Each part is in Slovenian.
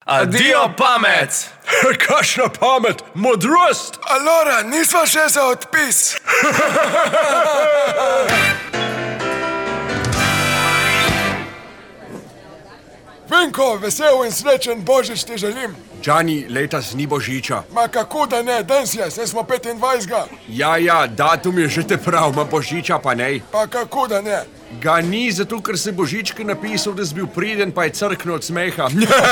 Adijo pamet! Kakšna pamet, modrost! Alora, nisva še za odpis. Vinko, vesel in srečen Božič ti želim. Džani, letos ni Božiča. Ma kako da ne, danes je, saj smo 25. Ja, datum je že te prav, ma Božiča pa ne. Pa kako da ne? Ga ni, zato ker se Božička napisal, da si bil priden, pa je crknil od smeha.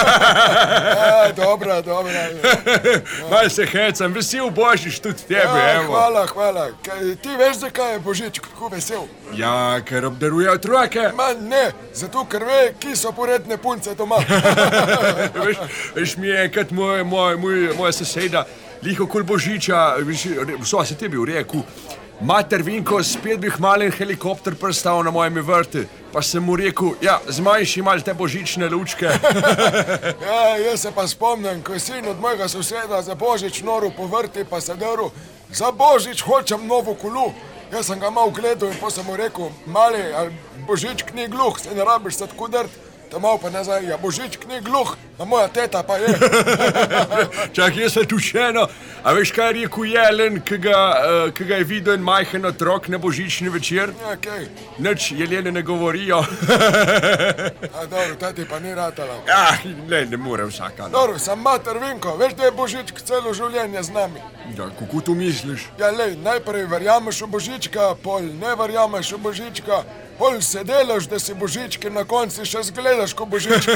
Dobra. Malo se hecam, vesel Božič tudi tebe, evo. Hvala. Ti veš, zakaj je Božič kako vesel? Ja, ker obdaruje otroke. Ma ne, zato ker ve, ki so poredne punce doma. Veš, mi je enkrat moja soseda, liho kol Božiča, vso se ti bil rekel, mater Vinko, spet bi malen helikopter pristal na mojem vrtu. Pa sem mu rekel, ja, zmanjši malo te božične lučke. Ja, jaz se pa spomnim, ko je sin od mojega soseda za Božič noril po vrti, pa se drl, za Božič hočem novo kolo. Jaz sem ga malo gledal in pa sem mu rekel, mali, Božičk ni gluh, se ne rabiš se tako drti. Ta malo pa nazaj, ja, Božičk ni gluh, a moja teta pa je. Čak, jaz sem tu še eno. A veš, kaj je rekel Jelen, ki ga je videl en majhen otrok na božični večer? Ja, kaj? Nič, jelene ne govorijo. A dobro, tati pa ni ratala. Ah, ne more vsaka. Dobro, sem mater Vinko, veš, da je Božičk celo življenje z nami. Ja, kako tu misliš? Ja, lej, najprej verjameš v Božička, pol ne verjameš v Božička, pol se delaš, da si Božički, na konci še zgledaš ko Božički.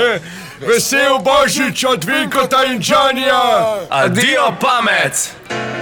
Vesel Božič od Vinkota in Džanija! Adijo pamet!